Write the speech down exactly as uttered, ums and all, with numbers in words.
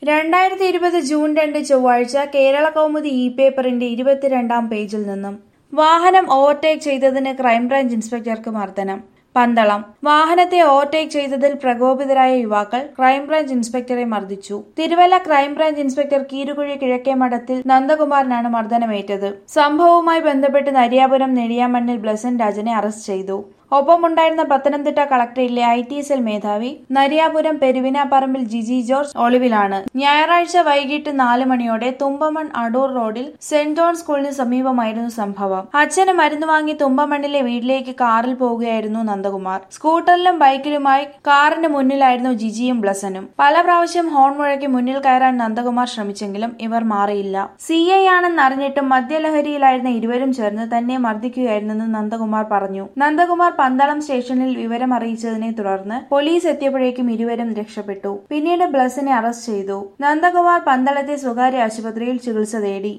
രണ്ടായിരത്തി ഇരുപത് ജൂൺ രണ്ട് ചൊവ്വാഴ്ച കേരള കൗമുദി ഇ പേപ്പറിന്റെ ഇരുപത്തിരണ്ടാം പേജിൽ നിന്നും വാഹനം ഓവർടേക്ക് ചെയ്തതിന് ക്രൈംബ്രാഞ്ച് ഇൻസ്പെക്ടർക്ക് മർദ്ദനം. പന്തളം വാഹനത്തെ ഓവർടേക്ക് ചെയ്തതിൽ പ്രകോപിതരായ യുവാക്കൾ ക്രൈംബ്രാഞ്ച് ഇൻസ്പെക്ടറെ മർദ്ദിച്ചു. തിരുവല്ല ക്രൈംബ്രാഞ്ച് ഇൻസ്പെക്ടർ കീരുകുഴി കിഴക്കേമഠത്തിൽ നന്ദകുമാറിനാണ് മർദ്ദനമേറ്റത്. സംഭവവുമായി ബന്ധപ്പെട്ട് നരിയാപുരം നെടിയാമണ്ണിൽ ബ്ലസൻ രാജനെ അറസ്റ്റ് ചെയ്തു. ഒപ്പമുണ്ടായിരുന്ന പത്തനംതിട്ട കളക്ടറേറ്റിലെ ഐ ടി സെൽ മേധാവി നരിയാപുരം പെരുവിനാപ്പറമ്പിൽ ജിജി ജോർജ് ഒളിവിലാണ്. ഞായറാഴ്ച വൈകിട്ട് നാല് മണിയോടെ തുമ്പമൺ അടൂർ റോഡിൽ സെന്റ് ജോൺ സ്കൂളിന് സമീപമായിരുന്നു സംഭവം. അച്ഛന് മരുന്ന് വാങ്ങി തുമ്പമണ്ണിലെ വീട്ടിലേക്ക് കാറിൽ പോവുകയായിരുന്നു നന്ദകുമാർ. സ്കൂട്ടറിലും ബൈക്കിലുമായി കാറിന് മുന്നിലായിരുന്നു ജിജിയും ബ്ലസനും. പല പ്രാവശ്യം ഹോൺ മുഴക്കി മുന്നിൽ കയറാൻ നന്ദകുമാർ ശ്രമിച്ചെങ്കിലും ഇവർ മാറിയില്ല. സി ഐ ആണെന്ന് അറിഞ്ഞിട്ടും മദ്യലഹരിയിലായിരുന്ന ഇരുവരും ചേർന്ന് തന്നെ മർദ്ദിക്കുകയായിരുന്നെന്ന് നന്ദകുമാർ പറഞ്ഞു. നന്ദകുമാർ പന്തളം സ്റ്റേഷനിൽ വിവരം അറിയിച്ചതിനെ തുടർന്ന് പോലീസ് എത്തിയപ്പോഴേക്കും ഇരുവരും രക്ഷപ്പെട്ടു. പിന്നീട് ബ്ലസനെ അറസ്റ്റ് ചെയ്തു. നന്ദകുമാർ പന്തളത്തെ സ്വകാര്യ ആശുപത്രിയിൽ ചികിത്സ തേടി.